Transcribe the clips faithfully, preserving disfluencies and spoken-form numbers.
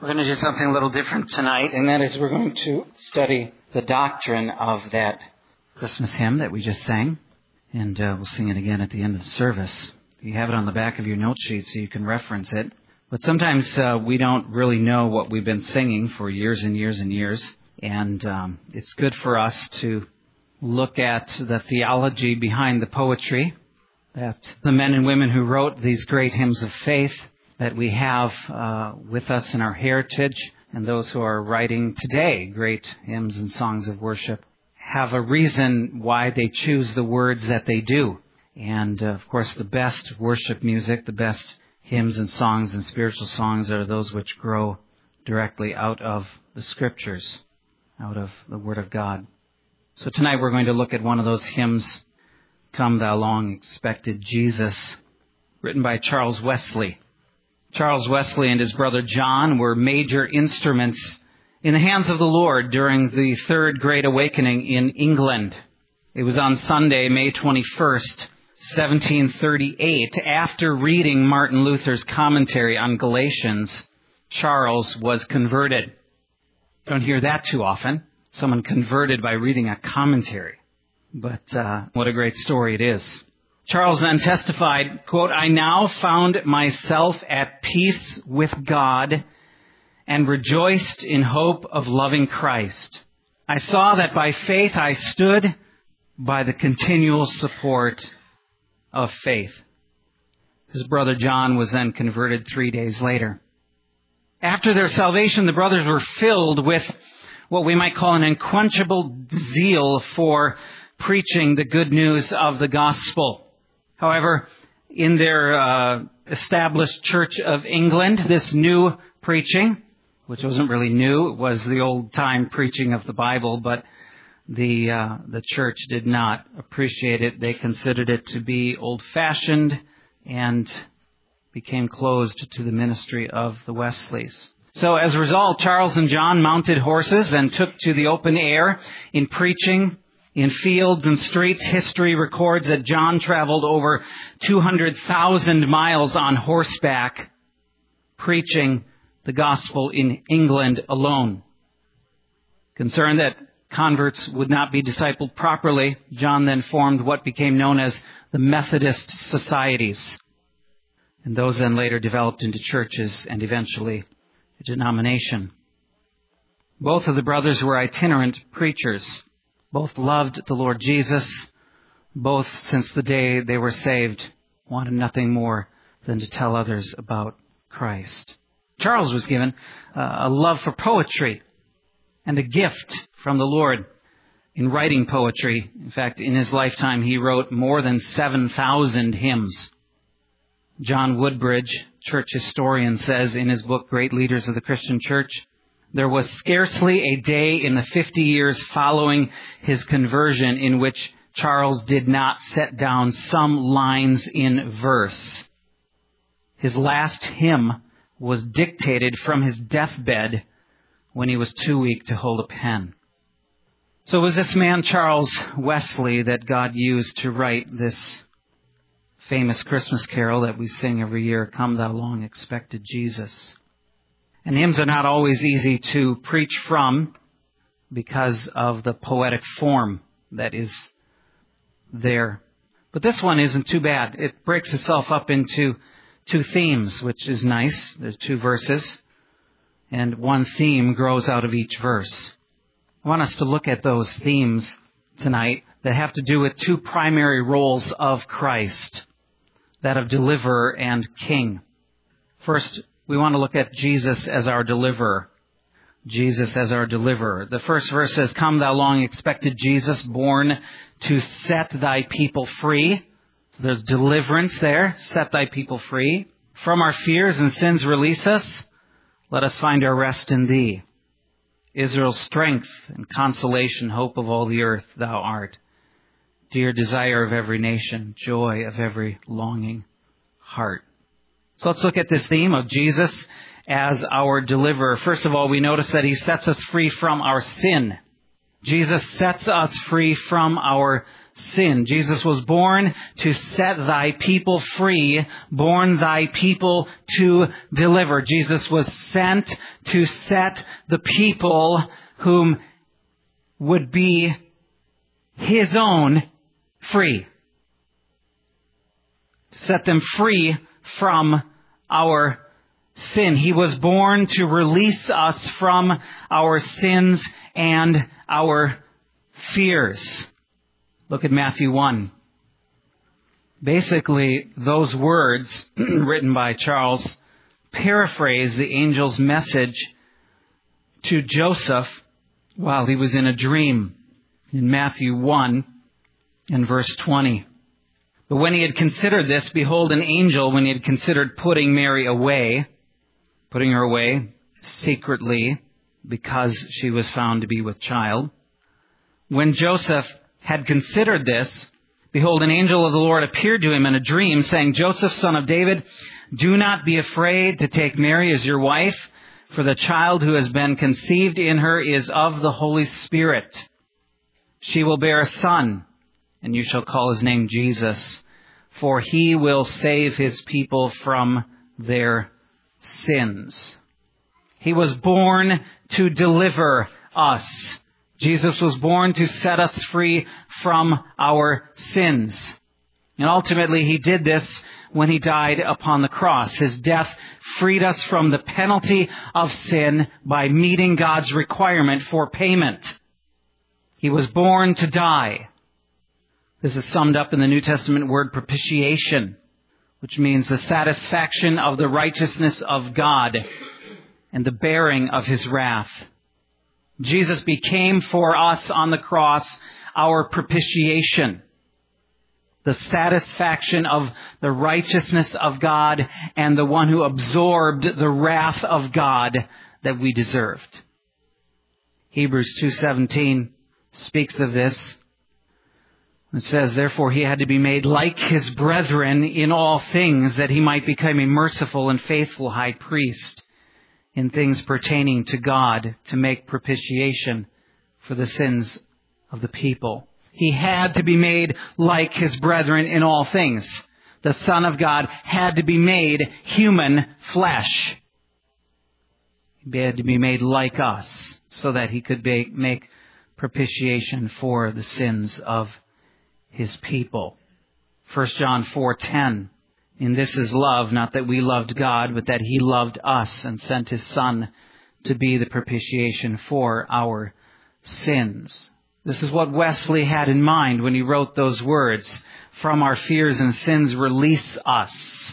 We're going to do something a little different tonight, and that is we're going to study the doctrine of that Christmas hymn that we just sang, and uh, we'll sing it again at the end of the service. You have it on the back of your note sheet so you can reference it. But sometimes uh, we don't really know what we've been singing for years and years and years, and um, it's good for us to look at the theology behind the poetry, that the men and women who wrote these great hymns of faith that we have uh, with us in our heritage, and those who are writing today great hymns and songs of worship, have a reason why they choose the words that they do. And, uh, of course, the best worship music, the best hymns and songs and spiritual songs are those which grow directly out of the Scriptures, out of the Word of God. So tonight we're going to look at one of those hymns, Come Thou Long Expected Jesus, written by Charles Wesley. Charles Wesley and his brother John were major instruments in the hands of the Lord during the Third Great Awakening in England. It was on Sunday, May twenty-first, seventeen thirty-eight, after reading Martin Luther's commentary on Galatians, Charles was converted. You don't hear that too often, someone converted by reading a commentary. But uh, what a great story it is. Charles then testified, quote, I now found myself at peace with God and rejoiced in hope of loving Christ. I saw that by faith I stood by the continual support of faith. His brother John was then converted three days later. After their salvation, the brothers were filled with what we might call an unquenchable zeal for preaching the good news of the gospel. However, in their uh, established Church of England, this new preaching, which wasn't really new, it was the old-time preaching of the Bible, but the uh, the church did not appreciate it. They considered it to be old-fashioned and became closed to the ministry of the Wesleys. So as a result, Charles and John mounted horses and took to the open air in preaching in fields and streets. History records that John traveled over two hundred thousand miles on horseback, preaching the gospel in England alone. Concerned that converts would not be discipled properly, John then formed what became known as the Methodist Societies. And those then later developed into churches and eventually a denomination. Both of the brothers were itinerant preachers. Both loved the Lord Jesus. Both, since the day they were saved, wanted nothing more than to tell others about Christ. Charles was given uh, a love for poetry and a gift from the Lord in writing poetry. In fact, in his lifetime, he wrote more than seven thousand hymns. John Woodbridge, church historian, says in his book, Great Leaders of the Christian Church, there was scarcely a day in the fifty years following his conversion in which Charles did not set down some lines in verse. His last hymn was dictated from his deathbed when he was too weak to hold a pen. So it was this man, Charles Wesley, that God used to write this famous Christmas carol that we sing every year, Come Thou Long Expected Jesus. And hymns are not always easy to preach from because of the poetic form that is there. But this one isn't too bad. It breaks itself up into two themes, which is nice. There's two verses, and one theme grows out of each verse. I want us to look at those themes tonight that have to do with two primary roles of Christ, that of deliverer and king. First, we want to look at Jesus as our deliverer. Jesus as our deliverer. The first verse says, Come thou long expected Jesus, born to set thy people free. So there's deliverance there. Set thy people free. From our fears and sins release us. Let us find our rest in thee. Israel's strength and consolation, hope of all the earth, thou art. Dear desire of every nation, joy of every longing heart. So let's look at this theme of Jesus as our deliverer. First of all, we notice that he sets us free from our sin. Jesus sets us free from our sin. Jesus was born to set thy people free, born thy people to deliver. Jesus was sent to set the people whom would be his own free. To set them free from our sin. He was born to release us from our sins and our fears. Look at Matthew one. Basically, those words written by Charles paraphrase the angel's message to Joseph while he was in a dream in Matthew one and verse twenty. But when he had considered this, behold, an angel, when he had considered putting Mary away, putting her away secretly because she was found to be with child, when Joseph had considered this, behold, an angel of the Lord appeared to him in a dream, saying, Joseph, son of David, do not be afraid to take Mary as your wife, for the child who has been conceived in her is of the Holy Spirit. She will bear a son, and you shall call his name Jesus, for he will save his people from their sins. He was born to deliver us. Jesus was born to set us free from our sins. And ultimately, he did this when he died upon the cross. His death freed us from the penalty of sin by meeting God's requirement for payment. He was born to die. This is summed up in the New Testament word propitiation, which means the satisfaction of the righteousness of God and the bearing of his wrath. Jesus became for us on the cross our propitiation, the satisfaction of the righteousness of God and the one who absorbed the wrath of God that we deserved. Hebrews two seventeen speaks of this. It says, therefore he had to be made like his brethren in all things, that he might become a merciful and faithful high priest in things pertaining to God, to make propitiation for the sins of the people. He had to be made like his brethren in all things. The Son of God had to be made human flesh. He had to be made like us so that he could be, make propitiation for the sins of his people. First John four ten. In this is love, not that we loved God, but that he loved us and sent his Son to be the propitiation for our sins. This is what Wesley had in mind when he wrote those words, from our fears and sins release us.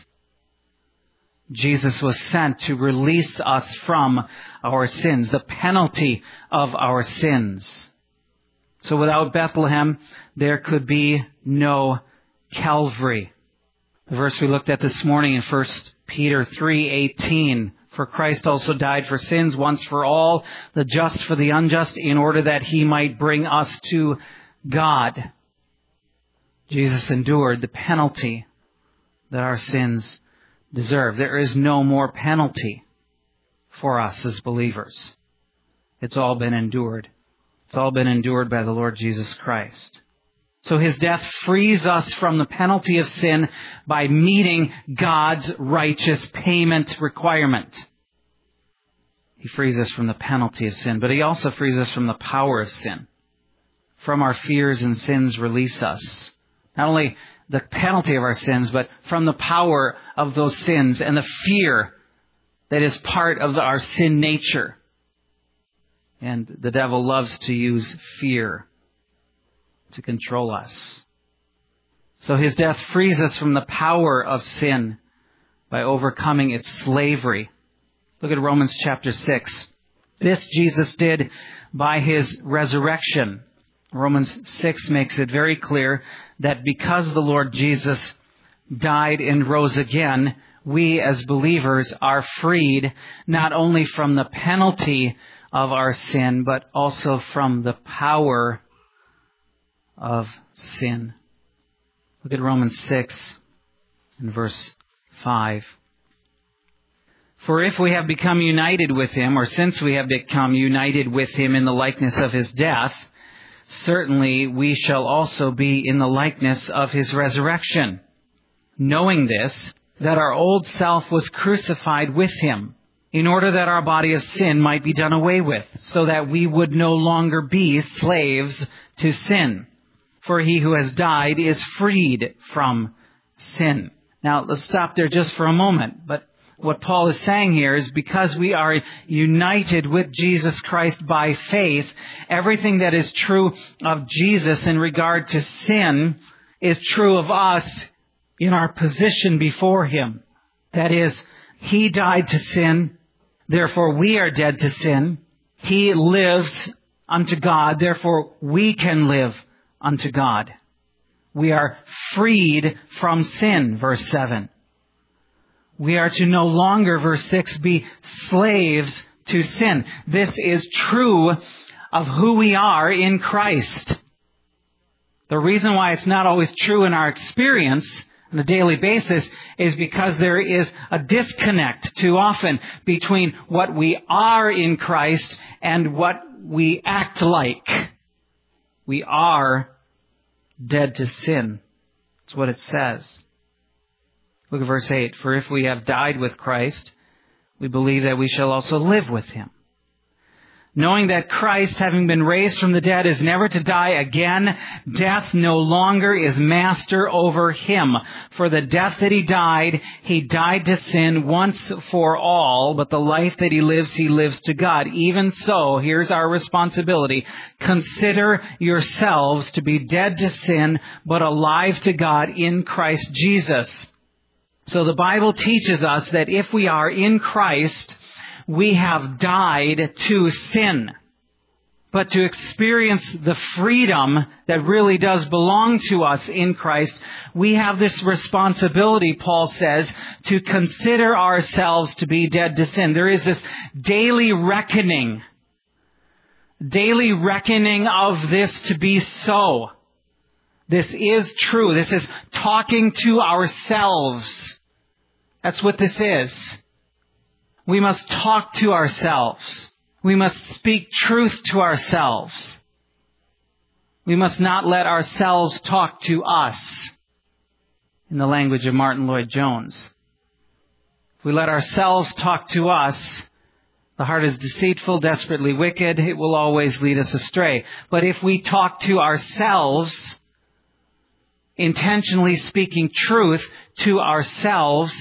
Jesus was sent to release us from our sins, the penalty of our sins. So without Bethlehem, there could be no Calvary. The verse we looked at this morning in First Peter three eighteen, for Christ also died for sins once for all, the just for the unjust, in order that he might bring us to God. Jesus endured the penalty that our sins deserve. There is no more penalty for us as believers. It's all been endured. It's all been endured by the Lord Jesus Christ. So his death frees us from the penalty of sin by meeting God's righteous payment requirement. He frees us from the penalty of sin, but he also frees us from the power of sin. From our fears and sins release us. Not only the penalty of our sins, but from the power of those sins and the fear that is part of our sin nature. And the devil loves to use fear to control us. So his death frees us from the power of sin by overcoming its slavery. Look at Romans chapter six. This Jesus did by his resurrection. Romans six makes it very clear that because the Lord Jesus died and rose again, we as believers are freed not only from the penalty of our sin, but also from the power of sin. Look at Romans six and verse five. For if we have become united with him, or since we have become united with him in the likeness of his death, certainly we shall also be in the likeness of his resurrection. Knowing this, that our old self was crucified with him, in order that our body of sin might be done away with, so that we would no longer be slaves to sin. For he who has died is freed from sin. Now, let's stop there just for a moment. But what Paul is saying here is because we are united with Jesus Christ by faith, everything that is true of Jesus in regard to sin is true of us in our position before him. That is, he died to sin, therefore we are dead to sin. He lives unto God, therefore we can live unto God. We are freed from sin, verse seven. We are to no longer, verse six, be slaves to sin. This is true of who we are in Christ. The reason why it's not always true in our experience on a daily basis is because there is a disconnect too often between what we are in Christ and what we act like. We are dead to sin. That's what it says. Look at verse eight. For if we have died with Christ, we believe that we shall also live with him. Knowing that Christ, having been raised from the dead, is never to die again, death no longer is master over him. For the death that he died, he died to sin once for all, but the life that he lives, he lives to God. Even so, here's our responsibility. Consider yourselves to be dead to sin, but alive to God in Christ Jesus. So the Bible teaches us that if we are in Christ, we have died to sin. But to experience the freedom that really does belong to us in Christ, we have this responsibility, Paul says, to consider ourselves to be dead to sin. There is this daily reckoning, daily reckoning of this to be so. This is true. This is talking to ourselves. That's what this is. We must talk to ourselves. We must speak truth to ourselves. We must not let ourselves talk to us, in the language of Martin Lloyd-Jones. If we let ourselves talk to us, the heart is deceitful, desperately wicked. It will always lead us astray. But if we talk to ourselves, intentionally speaking truth to ourselves,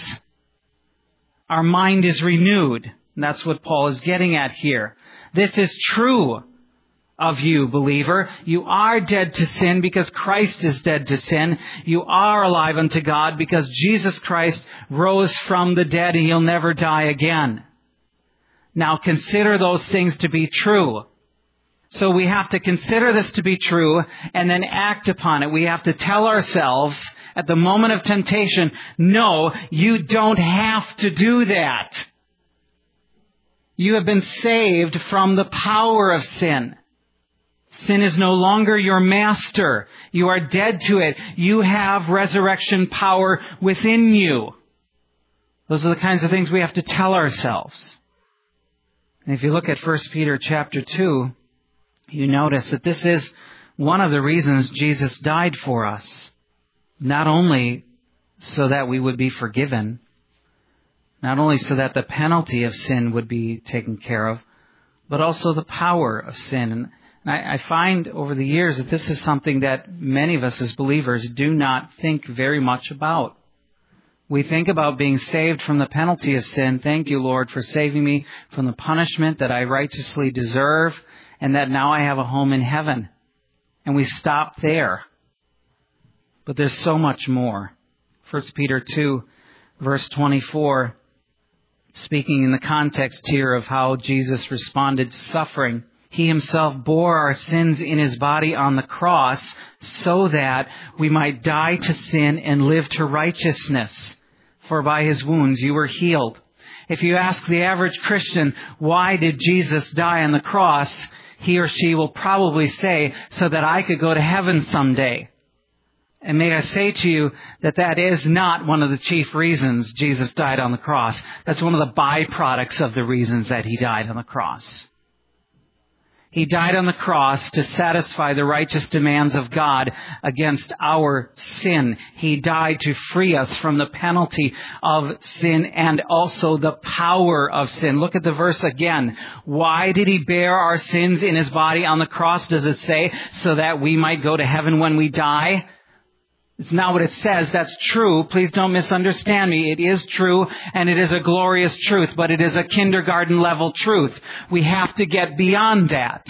our mind is renewed. And that's what Paul is getting at here. This is true of you, believer. You are dead to sin because Christ is dead to sin. You are alive unto God because Jesus Christ rose from the dead and he'll never die again. Now consider those things to be true. So we have to consider this to be true and then act upon it. We have to tell ourselves at the moment of temptation, no, you don't have to do that. You have been saved from the power of sin. Sin is no longer your master. You are dead to it. You have resurrection power within you. Those are the kinds of things we have to tell ourselves. And if you look at First Peter chapter two, you notice that this is one of the reasons Jesus died for us. Not only so that we would be forgiven, not only so that the penalty of sin would be taken care of, but also the power of sin. And I, I find over the years that this is something that many of us as believers do not think very much about. We think about being saved from the penalty of sin. Thank you, Lord, for saving me from the punishment that I righteously deserve, and that now I have a home in heaven. And we stop there. But there's so much more. First Peter two, verse twenty-four, speaking in the context here of how Jesus responded to suffering. He himself bore our sins in his body on the cross so that we might die to sin and live to righteousness. For by his wounds you were healed. If you ask the average Christian, why did Jesus die on the cross? He or she will probably say, so that I could go to heaven someday. And may I say to you that that is not one of the chief reasons Jesus died on the cross. That's one of the byproducts of the reasons that he died on the cross. He died on the cross to satisfy the righteous demands of God against our sin. He died to free us from the penalty of sin and also the power of sin. Look at the verse again. Why did He bear our sins in His body on the cross, does it say? So that we might go to heaven when we die? It's not what it says. That's true. Please don't misunderstand me. It is true, and it is a glorious truth, but it is a kindergarten level truth. We have to get beyond that.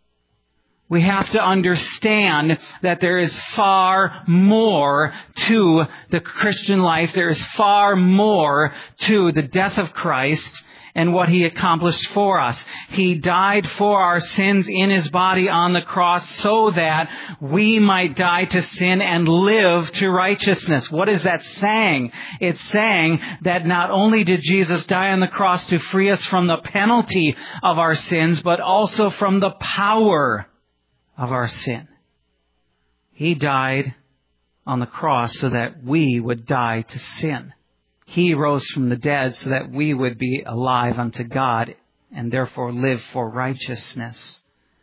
We have to understand that there is far more to the Christian life. There is far more to the death of Christ and what He accomplished for us. He died for our sins in His body on the cross so that we might die to sin and live to righteousness. What is that saying? It's saying that not only did Jesus die on the cross to free us from the penalty of our sins, but also from the power of our sin. He died on the cross so that we would die to sin. He rose from the dead so that we would be alive unto God and therefore live for righteousness.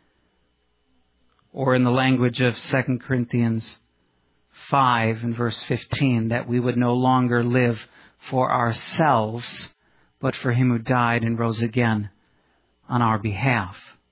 Or in the language of Second Corinthians five and verse fifteen, that we would no longer live for ourselves, but for Him who died and rose again on our behalf.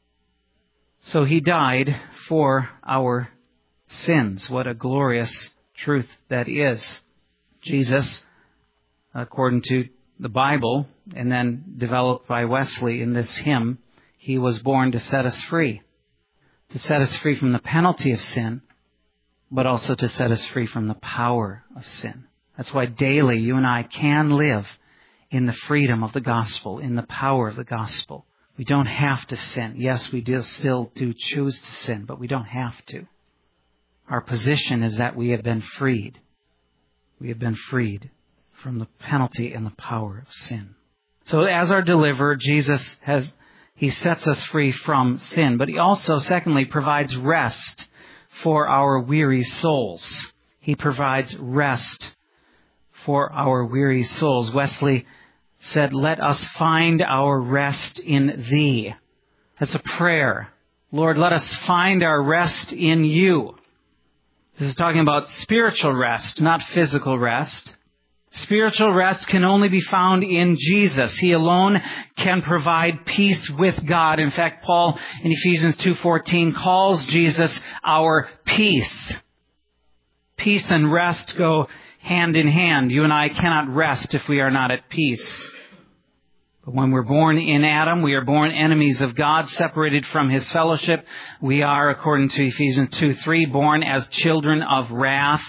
So He died for our sins. What a glorious truth that is. Jesus, according to the Bible, and then developed by Wesley in this hymn, He was born to set us free. To set us free from the penalty of sin, but also to set us free from the power of sin. That's why daily you and I can live in the freedom of the gospel, in the power of the gospel. We don't have to sin. Yes, we do still do choose to sin, but we don't have to. Our position is that we have been freed. We have been freed from the penalty and the power of sin. So as our deliverer, Jesus has, He sets us free from sin, but He also, secondly, provides rest for our weary souls. He provides rest for our weary souls. Wesley said, "Let us find our rest in Thee." That's a prayer. Lord, let us find our rest in You. This is talking about spiritual rest, not physical rest. Spiritual rest can only be found in Jesus. He alone can provide peace with God. In fact, Paul in Ephesians two fourteen calls Jesus our peace. Peace and rest go hand in hand. You and I cannot rest if we are not at peace. But when we're born in Adam, we are born enemies of God, separated from His fellowship. We are, according to Ephesians two three, born as children of wrath.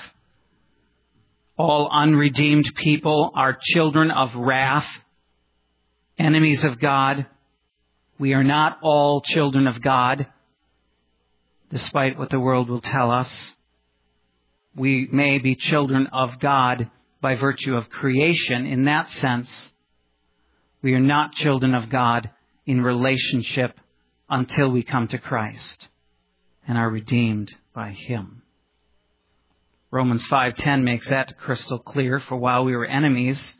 All unredeemed people are children of wrath, enemies of God. We are not all children of God, despite what the world will tell us. We may be children of God by virtue of creation. In that sense, we are not children of God in relationship until we come to Christ and are redeemed by Him. Romans five ten makes that crystal clear. For while we were enemies,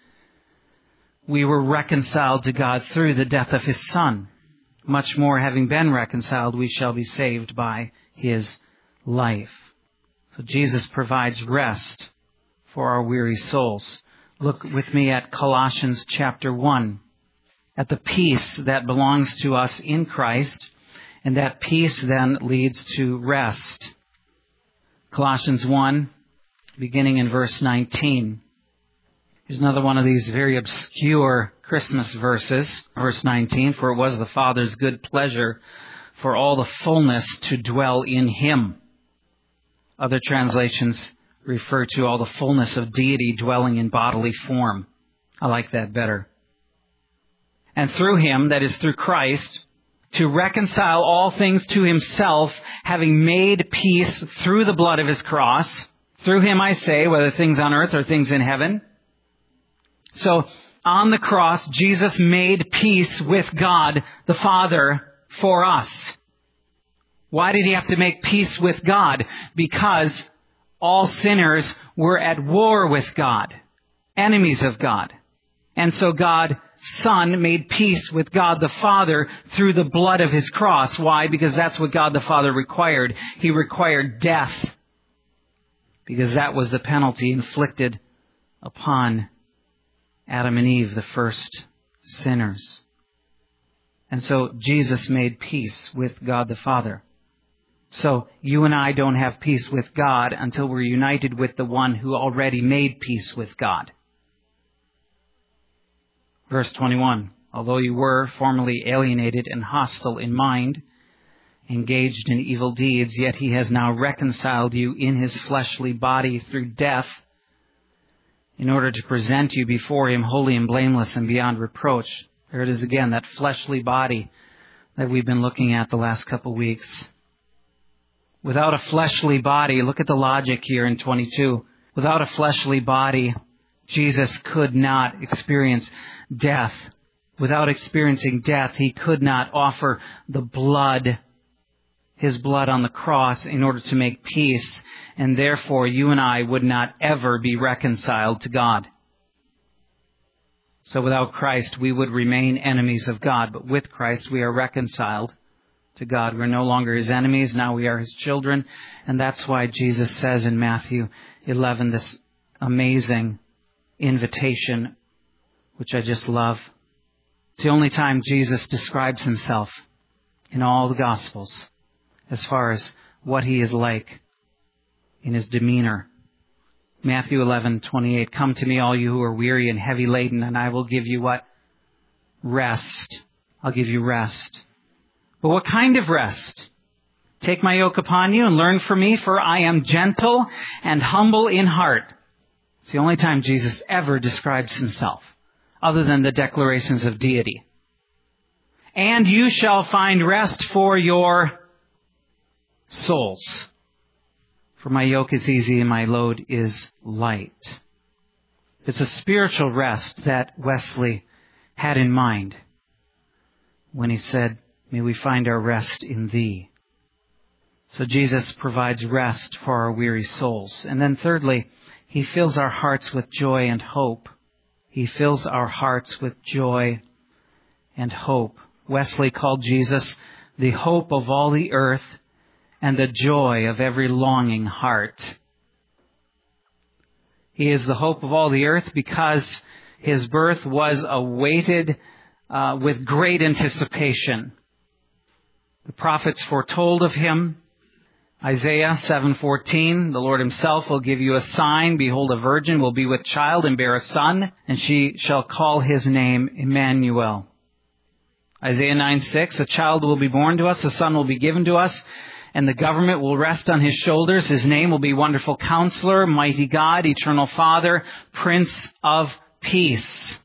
we were reconciled to God through the death of His Son. Much more, having been reconciled, we shall be saved by His life. So Jesus provides rest for our weary souls. Look with me at Colossians chapter one, at the peace that belongs to us in Christ, and that peace then leads to rest. Colossians one, beginning in verse nineteen. Here's another one of these very obscure Christmas verses. Verse nineteen, "For it was the Father's good pleasure for all the fullness to dwell in Him." Other translations refer to all the fullness of deity dwelling in bodily form. I like that better. "And through Him," that is through Christ, "to reconcile all things to Himself, having made peace through the blood of His cross." Through Him, I say, whether things on earth or things in heaven. So, on the cross, Jesus made peace with God the Father for us. Why did He have to make peace with God? Because all sinners were at war with God, enemies of God. And so God Son made peace with God the Father through the blood of His cross. Why? Because that's what God the Father required. He required death, because that was the penalty inflicted upon Adam and Eve, the first sinners. And so Jesus made peace with God the Father. So you and I don't have peace with God until we're united with the one who already made peace with God. Verse twenty-one, although you were formerly alienated and hostile in mind, engaged in evil deeds, yet He has now reconciled you in His fleshly body through death, in order to present you before Him holy and blameless and beyond reproach. There it is again, that fleshly body that we've been looking at the last couple of weeks. Without a fleshly body, look at the logic here in twenty-two. Without a fleshly body, Jesus could not experience death. Without experiencing death, He could not offer the blood, His blood on the cross, in order to make peace. And therefore, you and I would not ever be reconciled to God. So without Christ, we would remain enemies of God. But with Christ, we are reconciled to God. We're no longer His enemies. Now we are His children. And that's why Jesus says in Matthew eleven this amazing invitation, which I just love. It's the only time Jesus describes Himself in all the Gospels as far as what He is like in His demeanor. Matthew eleven twenty-eight, come to me all you who are weary and heavy laden, and I will give you what? Rest. I'll give you rest. But what kind of rest? Take my yoke upon you and learn from me, for I am gentle and humble in heart. It's the only time Jesus ever describes Himself, other than the declarations of deity. And you shall find rest for your souls. For my yoke is easy and my load is light. It's a spiritual rest that Wesley had in mind when he said, may we find our rest in Thee. So Jesus provides rest for our weary souls. And then thirdly, He fills our hearts with joy and hope. He fills our hearts with joy and hope. Wesley called Jesus the hope of all the earth and the joy of every longing heart. He is the hope of all the earth because His birth was awaited uh, with great anticipation. The prophets foretold of Him. Isaiah seven fourteen, the Lord Himself will give you a sign. Behold, a virgin will be with child and bear a son, and she shall call His name Emmanuel. Isaiah nine six, a child will be born to us, a son will be given to us, and the government will rest on His shoulders. His name will be Wonderful Counselor, Mighty God, Eternal Father, Prince of Peace.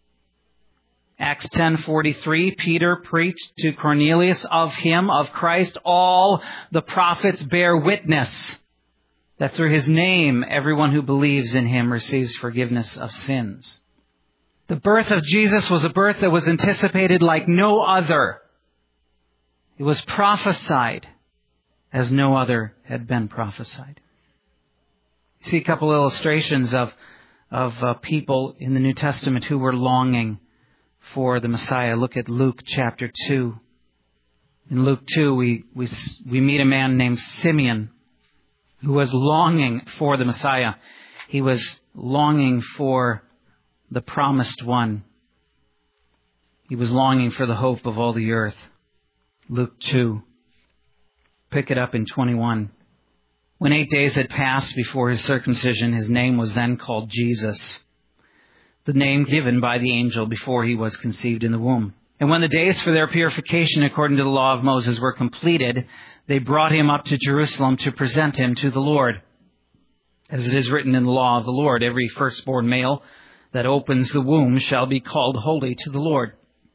Acts ten forty-three, Peter preached to Cornelius of Him, of Christ. All the prophets bear witness that through His name, everyone who believes in Him receives forgiveness of sins. The birth of Jesus was a birth that was anticipated like no other. It was prophesied as no other had been prophesied. You see a couple illustrations of, of uh, people in the New Testament who were longing for the Messiah. Look at Luke chapter two. In Luke two, we, we, we meet a man named Simeon who was longing for the Messiah. He was longing for the promised one. He was longing for the hope of all the earth. Luke two. Pick it up in twenty-one. When eight days had passed before His circumcision, His name was then called Jesus, the name given by the angel before He was conceived in the womb. And when the days for their purification according to the law of Moses were completed, they brought Him up to Jerusalem to present Him to the Lord. As it is written in the law of the Lord, every firstborn male that opens the womb shall be called holy to the Lord.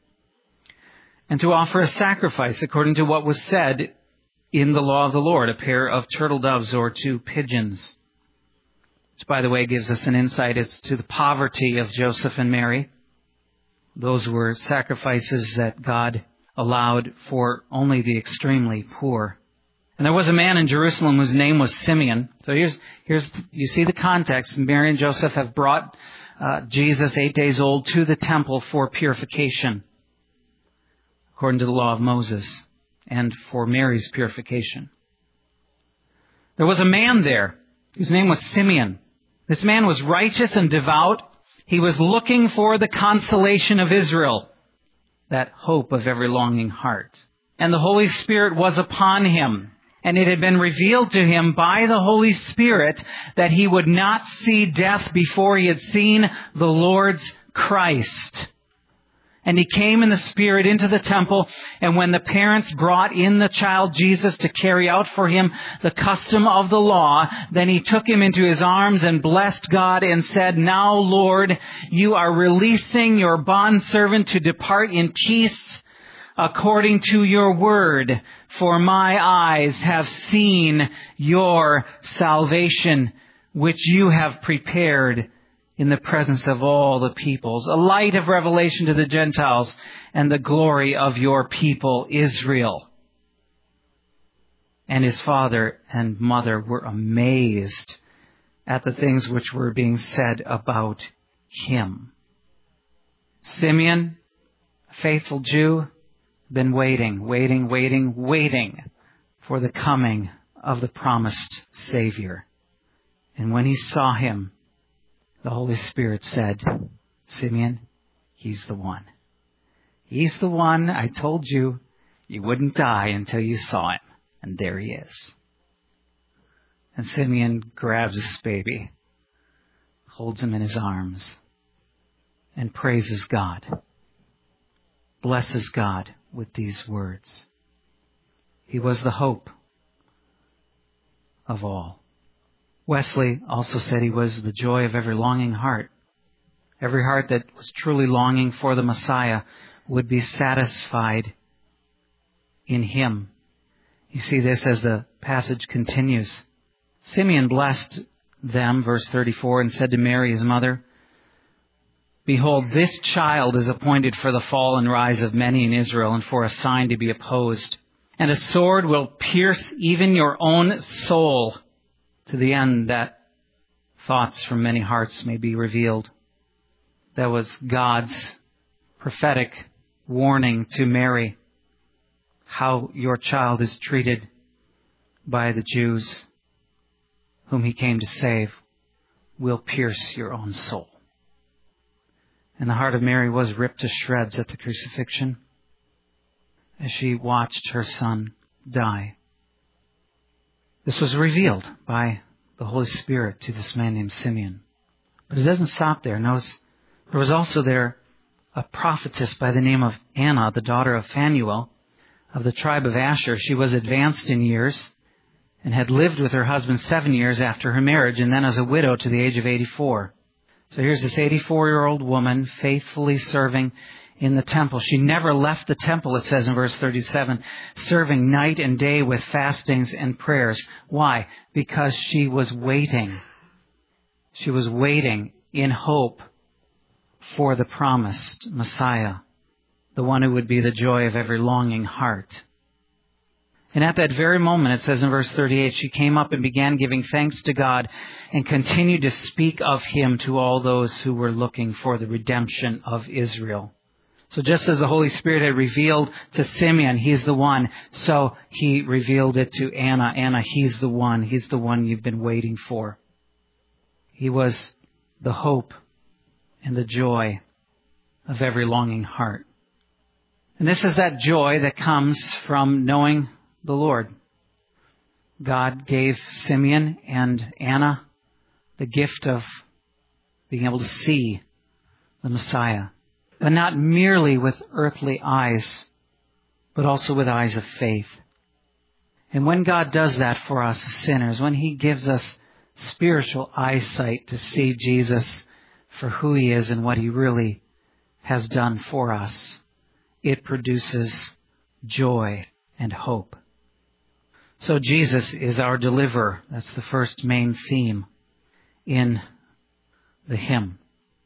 And to offer a sacrifice according to what was said in the law of the Lord, a pair of turtle doves or two pigeons. Which, by the way, gives us an insight as to the poverty of Joseph and Mary. Those were sacrifices that God allowed for only the extremely poor. And there was a man in Jerusalem whose name was Simeon. So here's, here's, you see the context. Mary and Joseph have brought uh, Jesus, eight days old, to the temple for purification, according to the law of Moses, and for Mary's purification. There was a man there whose name was Simeon. This man was righteous and devout. He was looking for the consolation of Israel, that hope of every longing heart. And the Holy Spirit was upon him. And it had been revealed to him by the Holy Spirit that he would not see death before he had seen the Lord's Christ. And he came in the Spirit into the temple, and when the parents brought in the child Jesus to carry out for him the custom of the law, then he took him into his arms and blessed God and said, "Now, Lord, you are releasing your bondservant to depart in peace according to your word, for my eyes have seen your salvation, which you have prepared in the presence of all the peoples, a light of revelation to the Gentiles and the glory of your people Israel." And his father and mother were amazed at the things which were being said about him. Simeon, a faithful Jew, been waiting, waiting, waiting, waiting for the coming of the promised Savior. And when he saw him, the Holy Spirit said, "Simeon, he's the one. He's the one. I told you you wouldn't die until you saw him." And there he is. And Simeon grabs this baby, holds him in his arms, and praises God. Blesses God with these words. He was the hope of all. Wesley also said he was the joy of every longing heart. Every heart that was truly longing for the Messiah would be satisfied in him. You see this as the passage continues. Simeon blessed them, verse thirty-four, and said to Mary, his mother, "Behold, this child is appointed for the fall and rise of many in Israel, and for a sign to be opposed. And a sword will pierce even your own soul, to the end that thoughts from many hearts may be revealed." That was God's prophetic warning to Mary. How your child is treated by the Jews whom he came to save will pierce your own soul. And the heart of Mary was ripped to shreds at the crucifixion as she watched her son die. This was revealed by the Holy Spirit to this man named Simeon. But it doesn't stop there. Notice, there was also there a prophetess by the name of Anna, the daughter of Phanuel, of the tribe of Asher. She was advanced in years and had lived with her husband seven years after her marriage, and then as a widow to the age of eighty-four. So here's this eighty-four-year-old woman faithfully serving in the temple. She never left the temple, it says in verse thirty-seven, serving night and day with fastings and prayers. Why? Because she was waiting. She was waiting in hope for the promised Messiah, the one who would be the joy of every longing heart. And at that very moment, it says in verse thirty-eight, she came up and began giving thanks to God and continued to speak of him to all those who were looking for the redemption of Israel. So just as the Holy Spirit had revealed to Simeon, he's the one, so he revealed it to Anna. Anna, he's the one. He's the one you've been waiting for. He was the hope and the joy of every longing heart. And this is that joy that comes from knowing the Lord. God gave Simeon and Anna the gift of being able to see the Messiah. But not merely with earthly eyes, but also with eyes of faith. And when God does that for us sinners, when he gives us spiritual eyesight to see Jesus for who he is and what he really has done for us, it produces joy and hope. So Jesus is our deliverer. That's the first main theme in the hymn.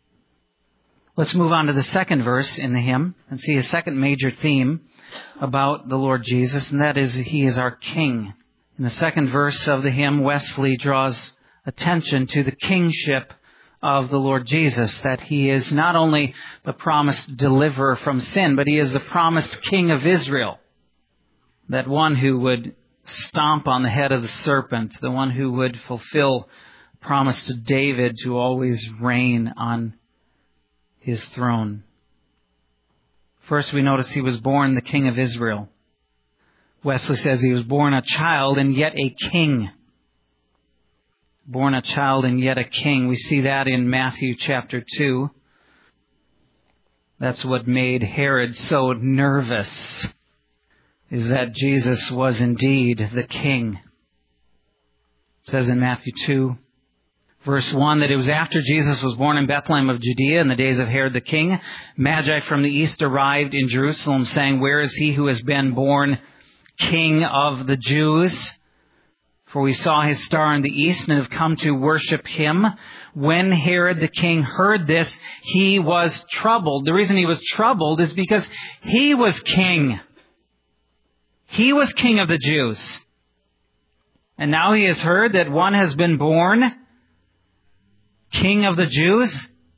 Let's move on to the second verse in the hymn and see a second major theme about the Lord Jesus, and that is he is our King. In the second verse of the hymn, Wesley draws attention to the kingship of the Lord Jesus, that He is not only the promised deliverer from sin, but He is the promised King of Israel. That one who would stomp on the head of the serpent, the one who would fulfill the promise to David to always reign on his throne. First, we notice He was born the King of Israel. Wesley says He was born a child and yet a king. Born a child and yet a king. We see that in Matthew chapter two. That's what made Herod so nervous, is that Jesus was indeed the king. It says in Matthew two, verse one, that it was after Jesus was born in Bethlehem of Judea in the days of Herod the king. Magi from the east arrived in Jerusalem, saying, "Where is He who has been born King of the Jews? For we saw His star in the east and have come to worship Him." When Herod the king heard this, he was troubled. The reason he was troubled is because he was king. He was king of the Jews. And now he has heard that one has been born King of the Jews.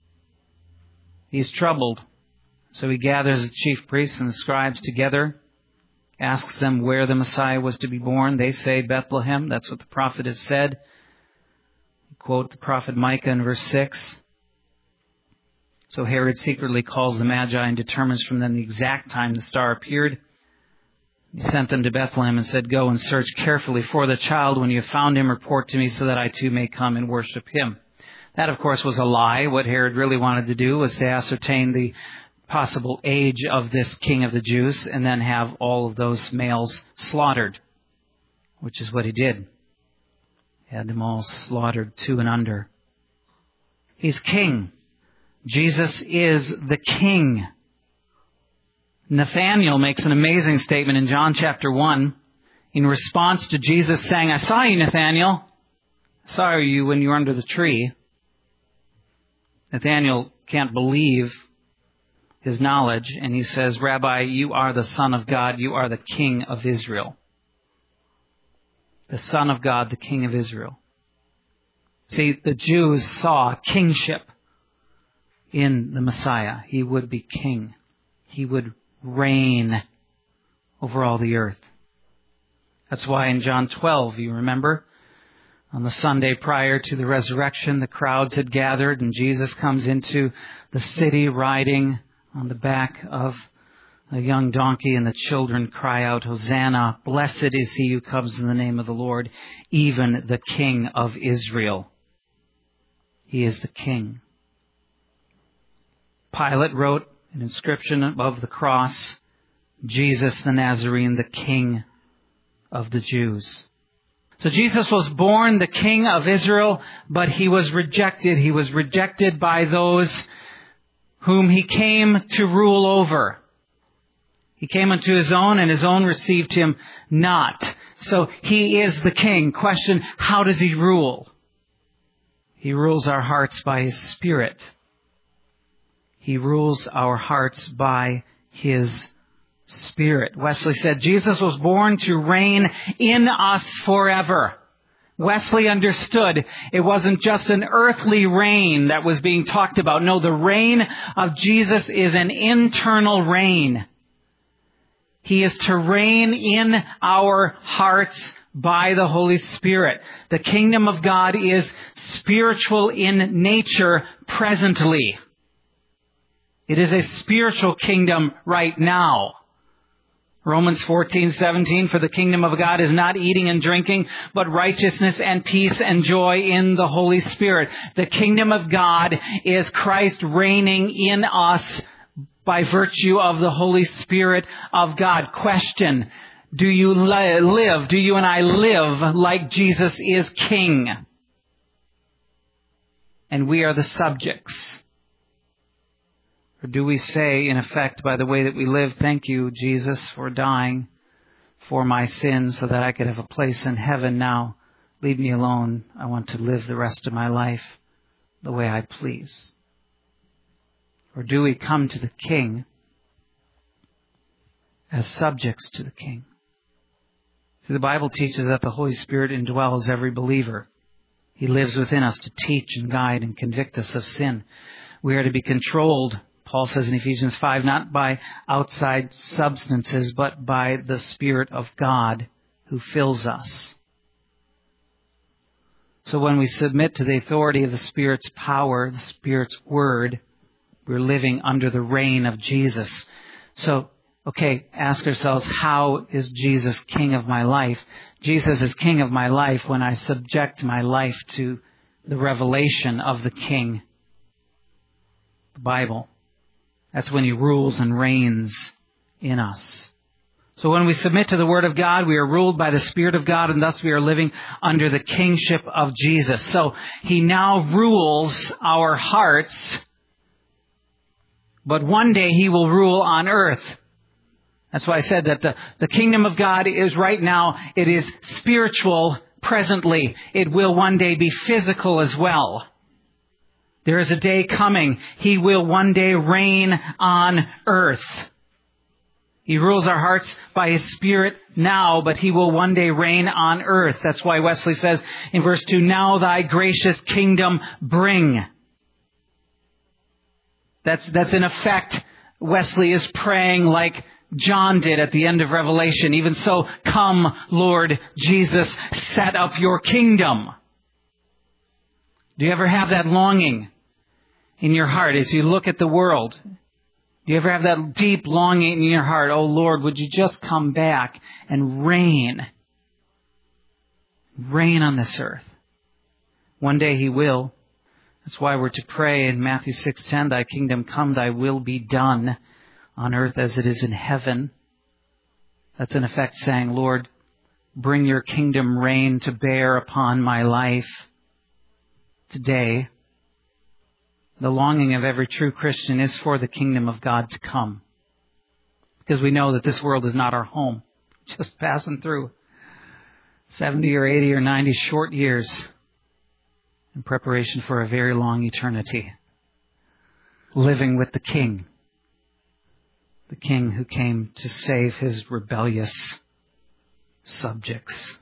He's troubled. So he gathers the chief priests and the scribes together, asks them where the Messiah was to be born. They say Bethlehem. That's what the prophet has said. Quote the prophet Micah in verse six. So Herod secretly calls the Magi and determines from them the exact time the star appeared. He sent them to Bethlehem and said, "Go and search carefully for the child. When you have found Him, report to me so that I too may come and worship Him." That, of course, was a lie. What Herod really wanted to do was to ascertain the possible age of this King of the Jews and then have all of those males slaughtered, which is what he did. He had them all slaughtered two and under. He's king. Jesus is the king. Nathanael makes an amazing statement in John chapter one in response to Jesus saying, "I saw you, Nathanael. I saw you when you were under the tree." Nathanael can't believe his knowledge, and he says, "Rabbi, you are the Son of God. You are the King of Israel." The Son of God, the King of Israel. See, the Jews saw kingship in the Messiah. He would be king. He would reign over all the earth. That's why in John twelve, you remember, on the Sunday prior to the resurrection, the crowds had gathered, and Jesus comes into the city riding on the back of a young donkey, and the children cry out, "Hosanna, blessed is He who comes in the name of the Lord, even the King of Israel." He is the King. Pilate wrote an inscription above the cross, "Jesus the Nazarene, the King of the Jews." So Jesus was born the King of Israel, but He was rejected. He was rejected by those whom He came to rule over. He came unto His own, and His own received Him not. So He is the King. Question, how does He rule? He rules our hearts by His Spirit. He rules our hearts by His Spirit. Wesley said, Jesus was born to reign in us forever. Wesley understood it wasn't just an earthly reign that was being talked about. No, the reign of Jesus is an internal reign. He is to reign in our hearts by the Holy Spirit. The kingdom of God is spiritual in nature presently. It is a spiritual kingdom right now. Romans fourteen seventeen, "For the kingdom of God is not eating and drinking, but righteousness and peace and joy in the Holy Spirit." The kingdom of God is Christ reigning in us by virtue of the Holy Spirit of God. Question, do you li- live, do you and I live like Jesus is King? And we are the subjects. Or do we say, in effect, by the way that we live, "Thank you, Jesus, for dying for my sins so that I could have a place in heaven now. Leave me alone. I want to live the rest of my life the way I please." Or do we come to the King as subjects to the King? See, the Bible teaches that the Holy Spirit indwells every believer. He lives within us to teach and guide and convict us of sin. We are to be controlled, Paul says in Ephesians five, not by outside substances, but by the Spirit of God who fills us. So when we submit to the authority of the Spirit's power, the Spirit's word, we're living under the reign of Jesus. So, okay, ask ourselves, how is Jesus King of my life? Jesus is King of my life when I subject my life to the revelation of the King, the Bible. That's when He rules and reigns in us. So when we submit to the Word of God, we are ruled by the Spirit of God, and thus we are living under the kingship of Jesus. So He now rules our hearts, but one day He will rule on earth. That's why I said that the, the kingdom of God is right now, it is spiritual presently. It will one day be physical as well. There is a day coming. He will one day reign on earth. He rules our hearts by His Spirit now, but He will one day reign on earth. That's why Wesley says in verse two, now Thy gracious kingdom bring. That's, that's in effect, Wesley is praying like John did at the end of Revelation. Even so, come, Lord Jesus, set up your kingdom. Do you ever have that longing in your heart as you look at the world? Do you ever have that deep longing in your heart? Oh Lord, would you just come back and reign? Reign on this earth. One day He will. That's why we're to pray in Matthew six ten, Thy kingdom come, Thy will be done on earth as it is in heaven. That's in effect saying, Lord, bring your kingdom reign to bear upon my life today. The longing of every true Christian is for the kingdom of God to come. Because we know that this world is not our home. Just passing through seventy or eighty or ninety short years in preparation for a very long eternity. Living with the King. The King who came to save His rebellious subjects.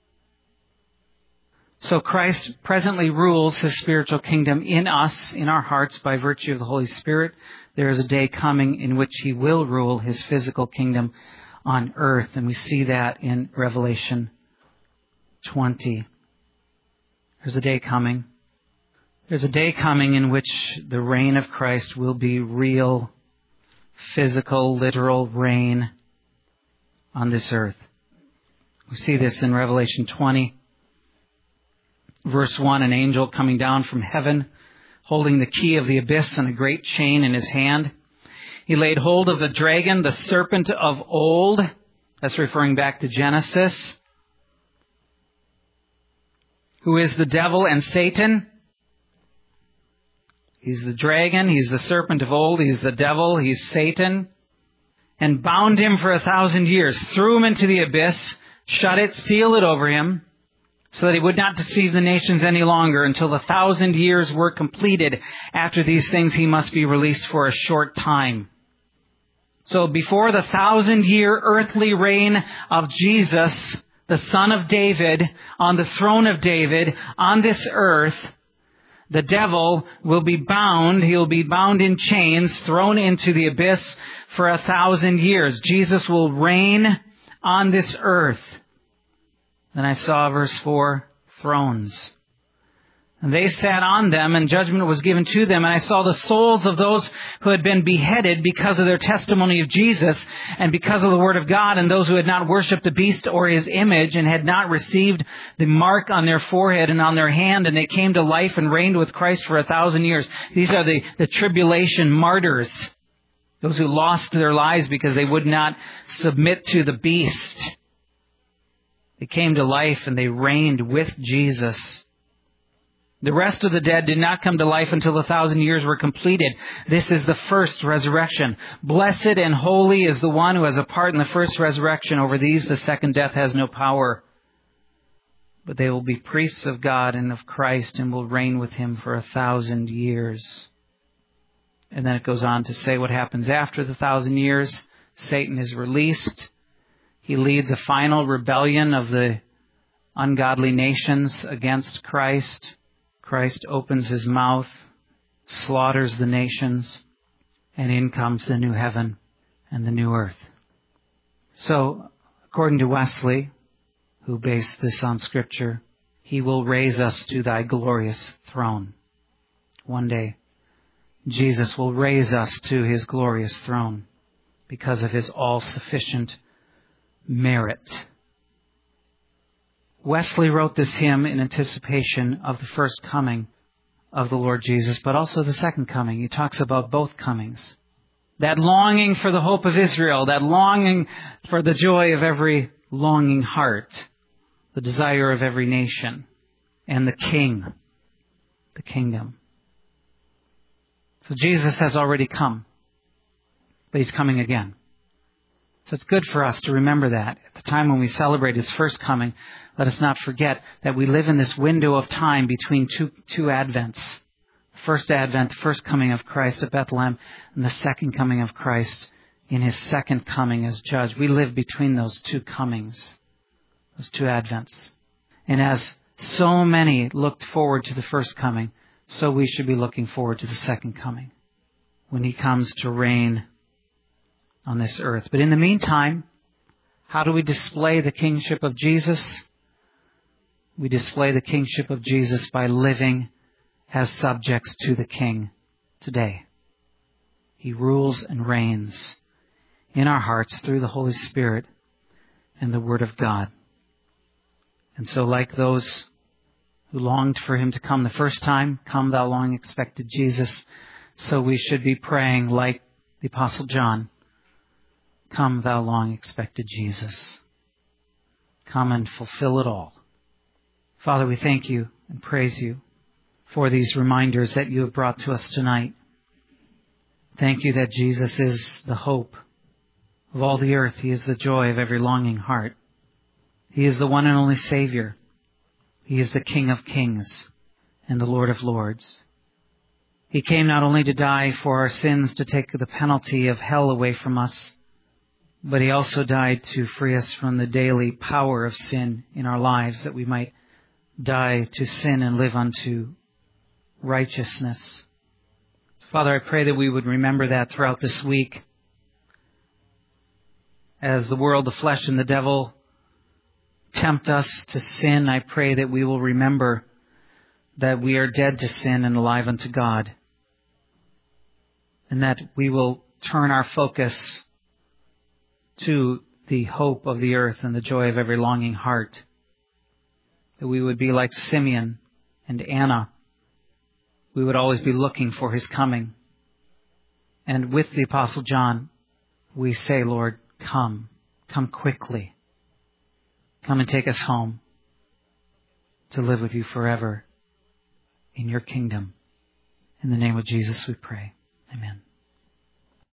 So Christ presently rules His spiritual kingdom in us, in our hearts, by virtue of the Holy Spirit. There is a day coming in which He will rule His physical kingdom on earth. And we see that in Revelation twenty. There's a day coming. There's a day coming in which the reign of Christ will be real, physical, literal reign on this earth. We see this in Revelation twenty. Verse one, an angel coming down from heaven, holding the key of the abyss and a great chain in his hand. He laid hold of the dragon, the serpent of old. That's referring back to Genesis. Who is the devil and Satan. He's the dragon, he's the serpent of old, he's the devil, he's Satan. And bound him for a thousand years, threw him into the abyss, shut it, sealed it over him, so that he would not deceive the nations any longer until the thousand years were completed. After these things, he must be released for a short time. So before the thousand year earthly reign of Jesus, the Son of David, on the throne of David, on this earth, the devil will be bound. He'll be bound in chains, thrown into the abyss for a thousand years. Jesus will reign on this earth. Then I saw, verse four, thrones. And they sat on them, and judgment was given to them. And I saw the souls of those who had been beheaded because of their testimony of Jesus and because of the word of God, and those who had not worshipped the beast or his image and had not received the mark on their forehead and on their hand. And they came to life and reigned with Christ for a thousand years. These are the, the tribulation martyrs. Those who lost their lives because they would not submit to the beast. They came to life and they reigned with Jesus. The rest of the dead did not come to life until the thousand years were completed. This is the first resurrection. Blessed and holy is the one who has a part in the first resurrection. Over these the second death has no power. But they will be priests of God and of Christ and will reign with Him for a thousand years. And then it goes on to say what happens after the thousand years. Satan is released. He leads a final rebellion of the ungodly nations against Christ. Christ opens his mouth, slaughters the nations, and in comes the new heaven and the new earth. So, according to Wesley, who based this on Scripture, he will raise us to thy glorious throne. One day, Jesus will raise us to his glorious throne because of his all-sufficient merit. Wesley wrote this hymn in anticipation of the first coming of the Lord Jesus, but also the second coming. He talks about both comings. That longing for the hope of Israel, that longing for the joy of every longing heart, the desire of every nation, and the King, the kingdom. So Jesus has already come, but he's coming again. So it's good for us to remember that. At the time when we celebrate his first coming, let us not forget that we live in this window of time between two, two Advents. The first Advent, the first coming of Christ at Bethlehem, and the second coming of Christ in his second coming as judge. We live between those two comings, those two Advents. And as so many looked forward to the first coming, so we should be looking forward to the second coming, when he comes to reign on this earth. But in the meantime, how do we display the kingship of Jesus? We display the kingship of Jesus by living as subjects to the King today. He rules and reigns in our hearts through the Holy Spirit and the Word of God. And so like those who longed for him to come the first time, come thou long expected Jesus, so we should be praying like the Apostle John, come thou long expected Jesus. Come and fulfill it all. Father, we thank you and praise you for these reminders that you have brought to us tonight. Thank you that Jesus is the hope of all the earth. He is the joy of every longing heart. He is the one and only Savior. He is the King of kings and the Lord of lords. He came not only to die for our sins, to take the penalty of hell away from us, but he also died to free us from the daily power of sin in our lives, that we might die to sin and live unto righteousness. So, Father, I pray that we would remember that throughout this week. As the world, the flesh, and the devil tempt us to sin, I pray that we will remember that we are dead to sin and alive unto God, and that we will turn our focus to the hope of the earth and the joy of every longing heart. That we would be like Simeon and Anna. We would always be looking for his coming. And with the Apostle John, we say, Lord, come, come quickly. Come and take us home to live with you forever in your kingdom. In the name of Jesus we pray. Amen.